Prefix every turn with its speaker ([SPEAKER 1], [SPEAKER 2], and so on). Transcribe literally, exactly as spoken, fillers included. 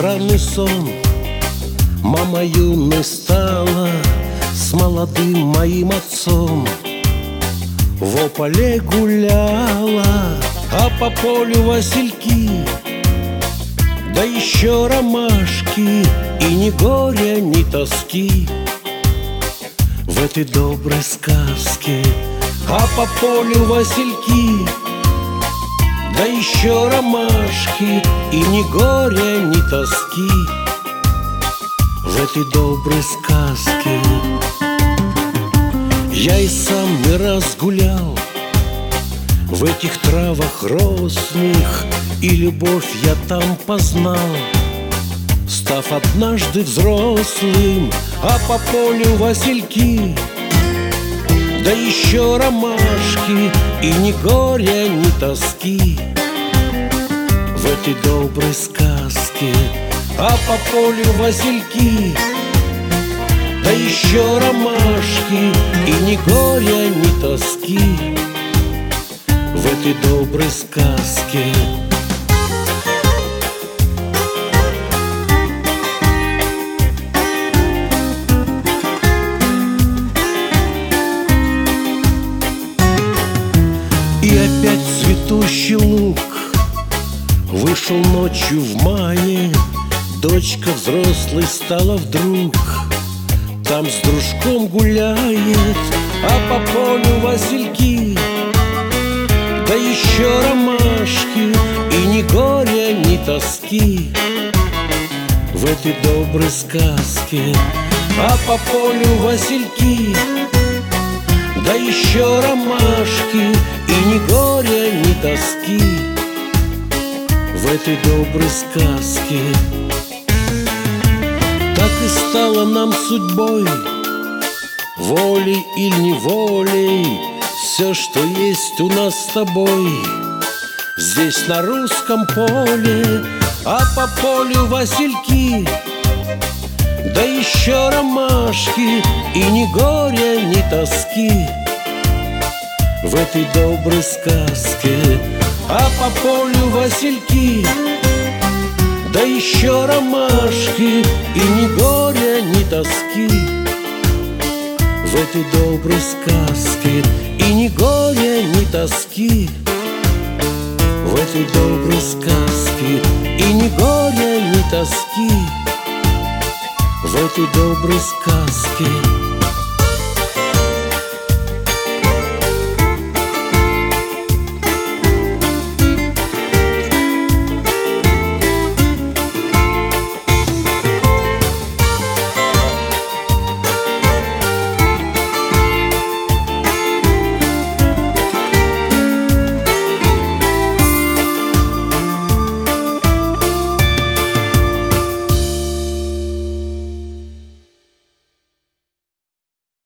[SPEAKER 1] странный сон. Мама юной стала с молодым моим отцом. В поле гуляла, а по полю васильки, да еще ромашки, и ни горя, ни тоски. В этой доброй сказке, а по полю васильки, да еще ромашки, и ни горя, ни тоски. В этой доброй сказке я и сам не раз гулял в этих травах росных, и любовь я там познал, став однажды взрослым. А по полю васильки, да еще ромашки, и ни горя, ни тоски. В этой доброй сказке, а по полю васильки, да еще ромашки, и ни горя, ни тоски. В этой доброй сказке. И опять цветущий луг вышел ночью в мае. Дочка взрослой стала вдруг, там с дружком гуляет, а по полю васильки, да еще ромашки, и ни горя, ни тоски. В этой доброй сказке, а по полю васильки, да еще ромашки, и ни горя, ни тоски. В этой доброй сказке. Так и стало нам судьбой, волей или неволей, все, что есть у нас с тобой здесь на русском поле. А по полю васильки, да еще ромашки, и ни горя, ни тоски. В этой доброй сказке, а по полю васильки, да еще ромашки, и ни горя, ни тоски. В этой доброй сказке, и ни горя, ни тоски. В этой доброй сказке, и ни горя, ни тоски. В этой доброй сказке.